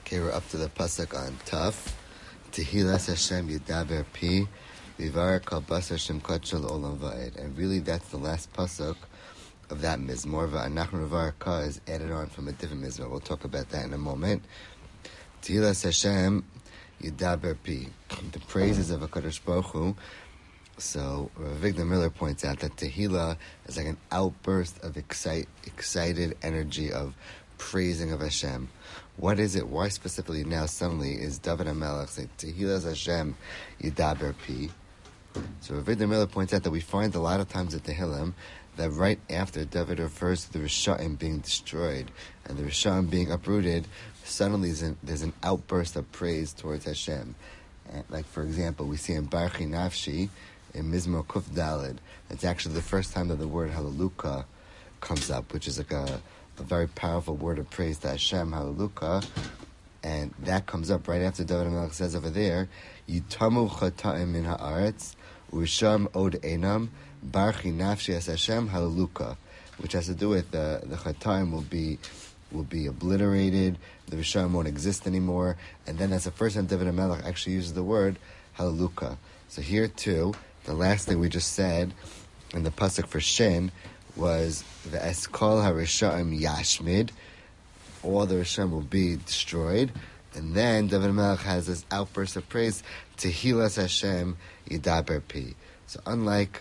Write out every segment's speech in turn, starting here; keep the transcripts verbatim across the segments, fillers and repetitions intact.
Okay, we're up to the pasuk on Tuf. Tehilas Hashem Yidaber Pi Vivar Kol Basar Shem Kachel Olam Va'ed. And really, that's the last pasuk of that mizmor. Va'anachnu Vivar Ka is added on from a different mizmor. We'll talk about that in a moment. Tehilas Hashem Yidaber Pi. The praises of HaKadosh Baruch Hu. So Victor Miller points out that Tehillah is like an outburst of excite, excited energy of praising of Hashem. What is it? Why specifically now suddenly is David HaMelech saying Tehillah Hashem Yidaber Pi? So Victor Miller points out that we find a lot of times at Tehillim that right after David refers to the Risha'im being destroyed and the Risha'im being uprooted, suddenly there's an, there's an outburst of praise towards Hashem. And like for example, we see in Barchi Nafshi in Mizmor Kuf Daled, it's actually the first time that the word Hallelujah comes up, which is like a, a very powerful word of praise to Hashem, Hallelujah, and that comes up right after David HaMelech says over there, Yitamu Chata'im Min Ha'aretz, U'Sham Od Einam, Barchi Nafshi Es Hashem, Hallelujah, which has to do with the the Chata'im will be will be obliterated, the Rishayim won't exist anymore, and then that's the first time David HaMelech actually uses the word Hallelujah. So here too, the last thing we just said in the pasuk for Shin was the Eskol HaRishayim Yashmid, all the Rishayim will be destroyed, and then David HaMelech has this outburst of praise, Tehilas Hashem Yidaber Pi. So unlike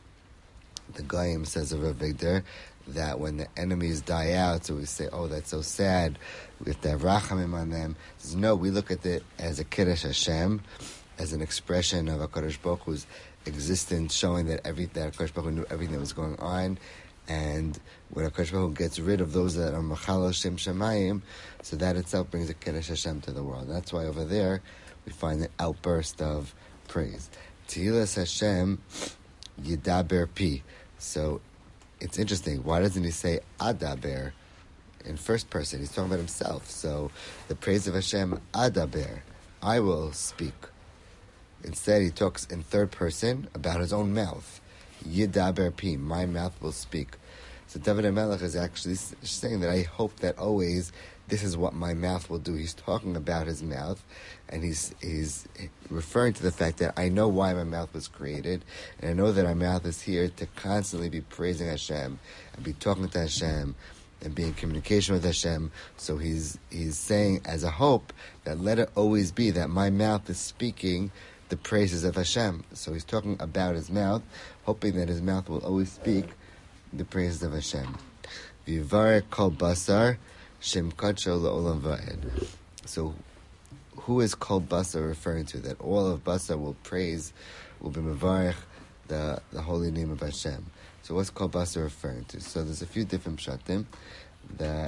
the Goyim, says of Rav Vigdor, that when the enemies die out, so we say, oh, that's so sad, we have to have rachamim on them. He says, no, we look at it as a Kiddush Hashem, as an expression of HaKadosh Baruch Hu's existence, showing that every that HaKadosh Baruch Hu knew everything that was going on, and when HaKadosh Baruch Hu gets rid of those that are Machal Shem Shemayim, so that itself brings a Kiddush Hashem to the world. That's why over there we find an outburst of praise. Tehilas Hashem Yidaber Pi. So it's interesting. Why doesn't he say Adaber in first person? He's talking about himself. So the praise of Hashem, Adaber, I will speak. Instead, he talks in third person about his own mouth. Yidaber Pi, my mouth will speak. So David HaMelech is actually saying that I hope that always this is what my mouth will do. He's talking about his mouth, and he's he's referring to the fact that I know why my mouth was created, and I know that my mouth is here to constantly be praising Hashem and be talking to Hashem and be in communication with Hashem. So he's he's saying as a hope that let it always be that my mouth is speaking the praises of Hashem. So he's talking about his mouth, hoping that his mouth will always speak the praises of Hashem. Vivar Kol Basar Shem Kacho La'olam Va'ed. So who is Kol Basar referring to? That all of Basar will praise, will be Mevarech, the, the holy name of Hashem. So what's Kol Basar referring to? So there's a few different pshatim. That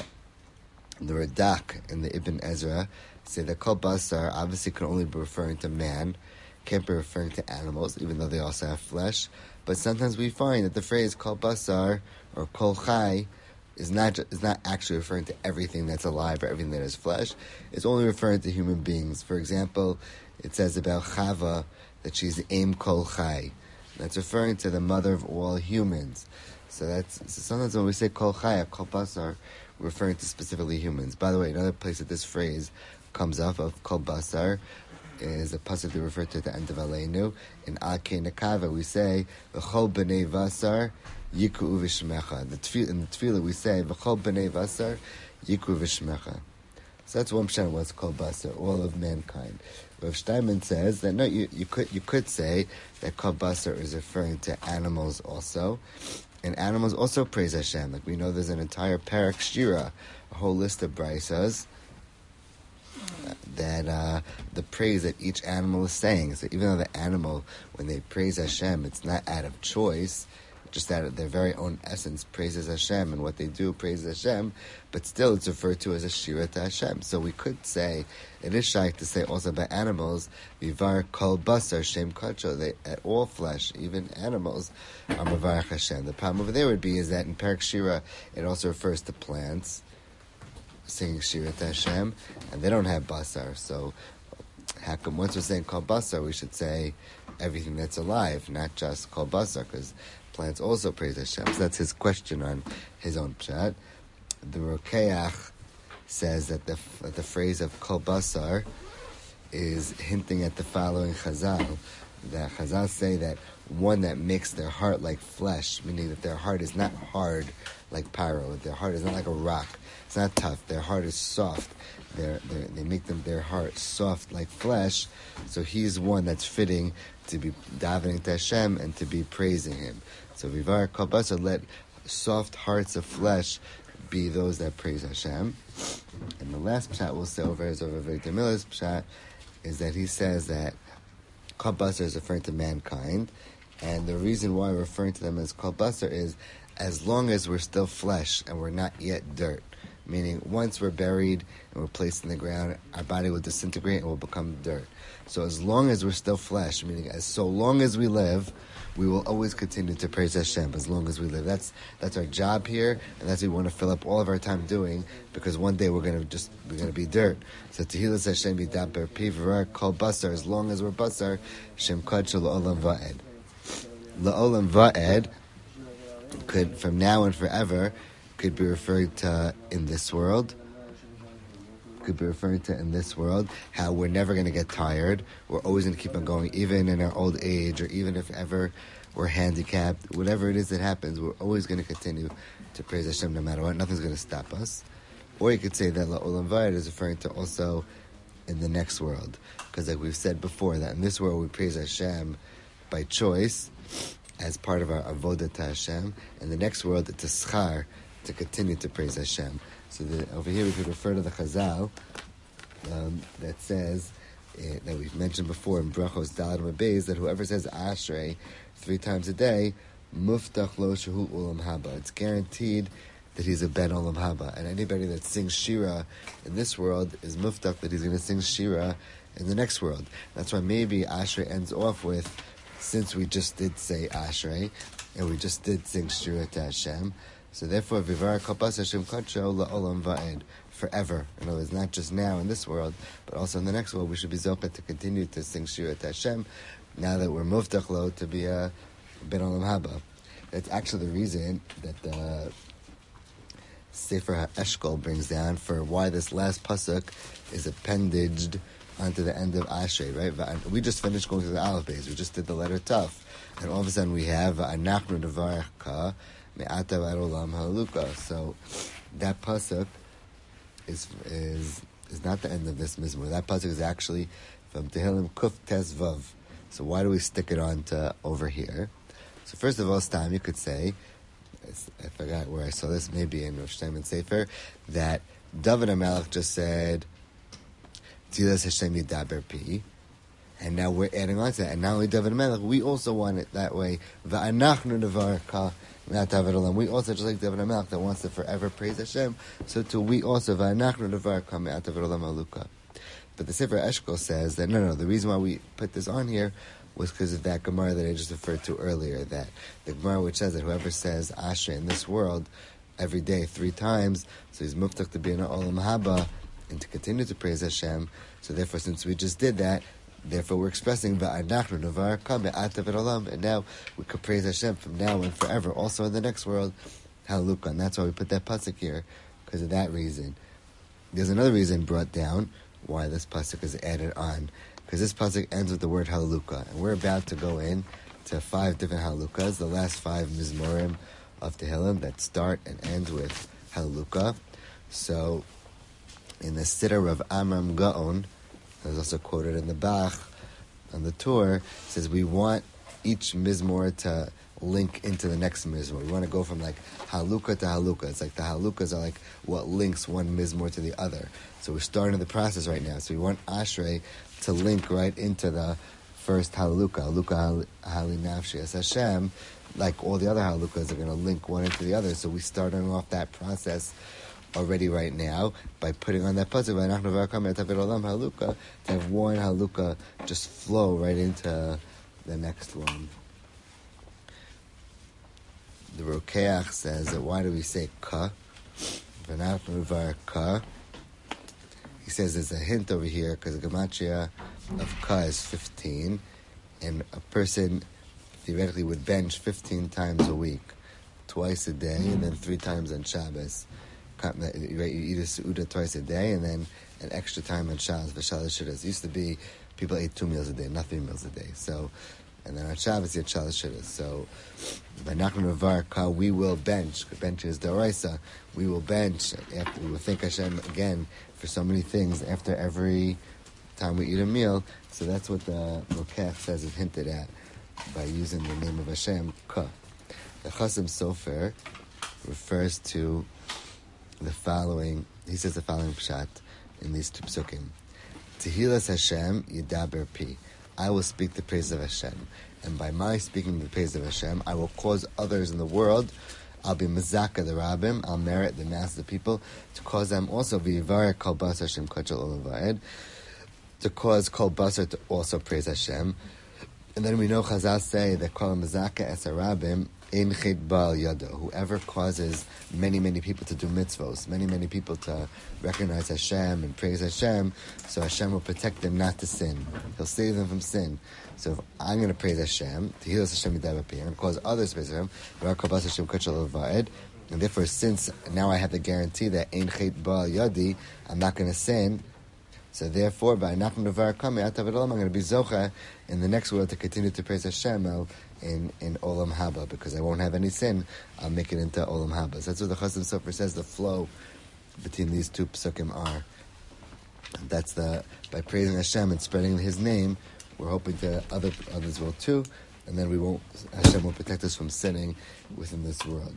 the Radak and the Ibn Ezra say that Kol Basar obviously can only be referring to man, can't be referring to animals, even though they also have flesh. But sometimes we find that the phrase Kol Basar or Kol Chai is not is not actually referring to everything that's alive or everything that is flesh. It's only referring to human beings. For example, it says about Chava that she's Aim Kol Chai. That's referring to the mother of all humans. So that's so sometimes when we say Kol Chai, Kol Basar, we're referring to specifically humans. By the way, another place that this phrase comes up of Kol Basar is a pasuk that referred to at the end of Aleinu. In Akei Nekava, we say, V'chol b'nei vasar, yiku v'shmecha. The tefillah, in the tefillah, we say, V'chol b'nei vasar, yiku v'shmecha. So that's one pshat, what's called basar, all of mankind. Rav Steinman says that, no, you, you could you could say that kol basar is referring to animals also. And animals also praise Hashem. Like we know there's an entire parak shira, a whole list of braysos, that uh, the praise that each animal is saying. So even though the animal, when they praise Hashem, it's not out of choice, just out of their very own essence, praises Hashem, and what they do praises Hashem, but still it's referred to as a shira to Hashem. So we could say, it is shaykh to say also about animals, Vivar Kol Basar Shem Kacho, they at all flesh, even animals, are Mevarach Hashem. The problem over there would be is that in Parak Shira, it also refers to plants, singing Shira to Hashem, and they don't have basar. So, how come once we're saying Kol Basar, we should say everything that's alive, not just Kol Basar, because plants also praise Hashem. So that's his question on his own pshat. The Rokeach says that the that the phrase of kol basar is hinting at the following Chazal. That Chazal say that one that makes their heart like flesh, meaning that their heart is not hard like pyro. Their heart is not like a rock. It's not tough. Their heart is soft. They're, they're, they make them their heart soft like flesh. So he's one that's fitting to be davening to Hashem and to be praising Him. So Vivar Kol Basar, let soft hearts of flesh be those that praise Hashem. And the last pshat we'll say over is over Victor Miller's pshat, is that he says that Kol Basar is referring to mankind, and the reason why we're referring to them as Kol Basar is as long as we're still flesh and we're not yet dirt, meaning once we're buried and we're placed in the ground, our body will disintegrate and will become dirt. So as long as we're still flesh, meaning as so long as we live, we will always continue to praise Hashem as long as we live. That's that's our job here, and that's what we want to fill up all of our time doing, because one day we're gonna just we're gonna be dirt. So Tehillas Hashem Yidaber Pi V'Rar Kol Basar, as long as we're basar, Shem Kadsha La'olam Va'ed. La'olam Va'ed could, from now and forever, could be referred to in this world. Could be referred to in this world, how we're never going to get tired. We're always going to keep on going, even in our old age, or even if ever we're handicapped. Whatever it is that happens, we're always going to continue to praise Hashem no matter what. Nothing's going to stop us. Or you could say that La'olam Va'ed is referring to also in the next world. Because like we've said before, that in this world we praise Hashem by choice, as part of our avodah to Hashem. In the next world, it's a schar to continue to praise Hashem. So the, over here we could refer to the Chazal um, that says, uh, that we've mentioned before in Brachos Dalad Mabez, that whoever says Ashrei three times a day, Muftach Lo Shehu Olam Haba. It's guaranteed that he's a Ben Olam Haba. And anybody that sings Shira in this world is Muftach that he's going to sing Shira in the next world. That's why maybe Ashrei ends off with, since we just did say Ashrei, and we just did sing Shira to Hashem, so therefore, Vivar Kol Basar Shem Kadsha La'olam Va'ed, forever. In other words, not just now in this world, but also in the next world, we should be zochet to continue to sing Shira to Hashem, now that we're Muftach Lo to be a Ben Olam Haba. That's actually the reason that the Sefer HaEshkol brings down for why this last pasuk is appendaged onto the end of Ashrei, right? We just finished going through the Aleph Beis. We just did the letter Taf. And all of a sudden we have Anachnu Nevarcha Me'ata V'Olam Haluka. So that pasuk is is is not the end of this mizmor. That pasuk is actually from Tehillim Kuf Tes Vav. So why do we stick it on to over here? So first of all, Stam, you could say, I forgot where I saw this, maybe in Rosh Hashanah Sefer, that David HaMelech just said, Tehillas Hashem Yidaber Pi, and now we're adding on to that. And not only David HaMelech, we also want it that way. V'anachnu nevarka me'ata v'olam. We also, just like David HaMelech, that wants to forever praise Hashem, so too we also, v'anachnu nevarka me'ata v'olam haluka. But the Sefer Eshkol says that, no, no, the reason why we put this on here was because of that Gemara that I just referred to earlier, that the Gemara which says that whoever says Ashrei in this world every day three times, so he's muftach to be in Olam Haba and to continue to praise Hashem. So therefore, since we just did that, therefore we're expressing Va'anachnu Nevarka Me'ata V'olam, and now we could praise Hashem from now and forever, also in the next world, Haluka. And that's why we put that pasuk here, because of that reason. There's another reason brought down why this pasuk is added on, because this pasuk ends with the word Haluka, and we're about to go in to five different Halukas, the last five Mizmorim of Tehillim that start and end with Haluka. So, in the Siddur of Amram Gaon, that's also quoted in the Bach on the tour, says we want each Mizmor to link into the next Mizmor. We want to go from like Haluka to Haluka. It's like the Halukas are like what links one Mizmor to the other. So we're starting the process right now. So we want Ashrei to link right into the first Haluka. Haluka Hali Nafshi Es Hashem, like all the other Halukas are going to link one into the other. So we're starting off that process already right now by putting on that pasuk Haluka to have one Haluka just flow right into the next one. The Rokeach says that why do we say ka? Ka. He says there's a hint over here because the gematria of ka is fifteen, and a person theoretically would bench fifteen times a week, twice a day, and then three times on Shabbos. right, you eat a Su'uda twice a day, and then an extra time on Shabbos, V'Shalosh Shidduchos. It used to be people ate two meals a day, not three meals a day. So, and then on Shabbos you had Shalosh Shidduchos. So, by Nachman Ravar, we will bench. Bench is D'Oraisa. We will bench after we will thank Hashem again for so many things after every time we eat a meal. So that's what the Rokach says is hinted at by using the name of Hashem, Ka. The Chasam Sofer refers to the following, he says the following pshat in these two psukim. Tehilas Hashem yidaber pi. I will speak the praise of Hashem. And by my speaking the praise of Hashem, I will cause others in the world, I'll be mezaka the rabbim, I'll merit the mass of the people, to cause them also, v'yivarek kol basar Hashem kachal olam va'ed, to cause kol basar to also praise Hashem. And then we know Chazal say that kol mezaka es harabim, ein chet ba'al yado. Whoever causes many, many people to do mitzvos, many, many people to recognize Hashem and praise Hashem, so Hashem will protect them not to sin. He'll save them from sin. So if I'm going to praise Hashem, to heal us Hashem yidaber pi, I'm going to cause others to praise Hashem, and therefore since now I have the guarantee that ein chet ba'al yadi, I'm not going to sin, so therefore by Nachman Ravar Kami, I'm going to be zocha in the next world to continue to praise Hashem in, in Olam Haba, because I won't have any sin, I'll make it into Olam Haba. So that's what the Chasam Sofer says the flow between these two psukim are. That's the, by praising Hashem and spreading His name, we're hoping that other others will too, and then we won't, Hashem will protect us from sinning within this world.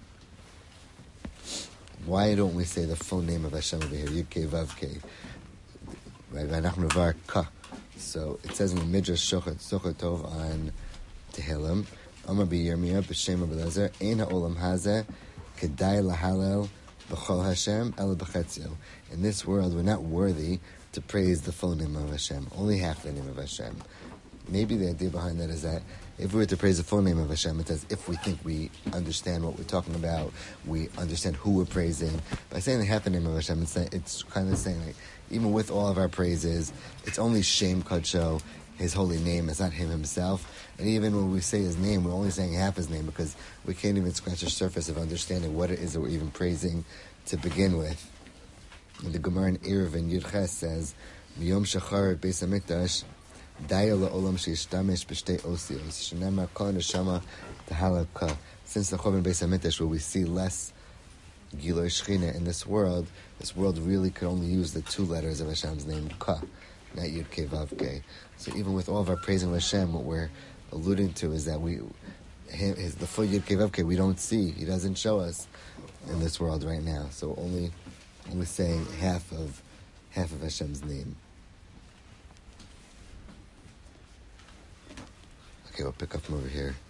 Why don't we say the full name of Hashem over here? Yud-Kei Vav-Kei. Right, Nachman Ravar Ka. So it says in the Midrash Shochet Socher Tov on Tehillim, Amar b'Yirmiyah b'Shem Abelezer, Ein ha'olam hazeh kedai lahalel b'chol Hashem el b'chetzio. In this world, we're not worthy to praise the full name of Hashem, only half the name of Hashem. Maybe the idea behind that is that if we were to praise the full name of Hashem, it's as if we think we understand what we're talking about, we understand who we're praising. By saying the half the name of Hashem, it's, it's kind of saying, like, even with all of our praises, it's only Shem Kadsho, His holy name, it's not Him Himself. And even when we say His name, we're only saying half His name, because we can't even scratch the surface of understanding what it is that we're even praising to begin with. And the Gemara in Eruvin Yudches says, Miyom Shachar Beis HaMikdash, Daya la'olam she'ishtamish b'shtei osios, shenemar kol neshama tahalal ka. Since the Churban Beis HaMikdash, where we see less Giloi Shechina in this world, this world really could only use the two letters of Hashem's name, Ka, not Yud-Kei Vav-Kei. So even with all of our praising of Hashem, what we're alluding to is that we, him, his, the full Yud-Kei Vav-Kei we don't see. He doesn't show us in this world right now. So only, only saying half of half of Hashem's name. Okay, we'll pick up from over here.